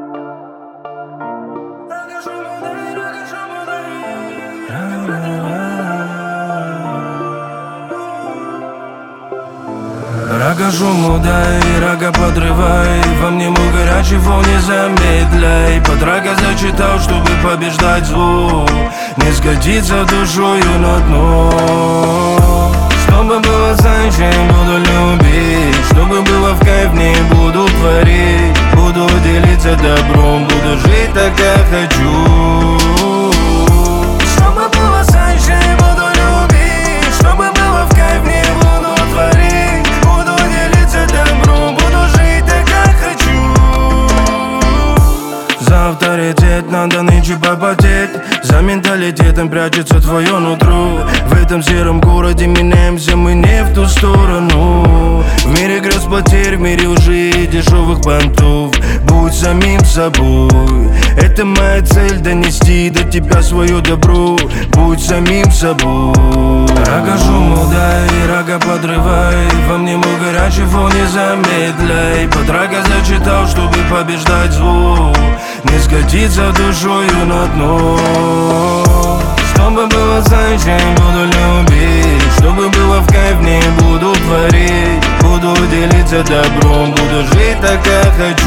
Рога шуму дай, рога подрывай, во мне мой горячий фон, не замедляй. Под рога зачитал, чтобы побеждать звук, не скатиться душою на дно. Чтобы было зачем, буду любить, чтобы было в кайф, не буду творить. Буду делиться добром, буду жить так, как хочу. Чтобы было зачем, буду любить, чтобы было в кайф, не буду творить. Буду делиться добром, буду жить так, как хочу. За авторитет надо нынче попотеть, за менталитетом прячется твое нутро. В этом сером городе меняемся мы не в ту сторону. В мире грез потерь, в мире лжи и дешевых понтов. Будь самим собой, это моя цель, донести до тебя свое добро. Будь самим собой. Рога шуму дай, рога подрывай, во мне мой горячий фон, не замедляй. Под рога зачитал, чтобы побеждать звук, не скатиться душою на дно. Чтобы было зачем, буду любить, чтобы было в кайф, не буду творить. Буду делиться добром, буду жить так, как хочу.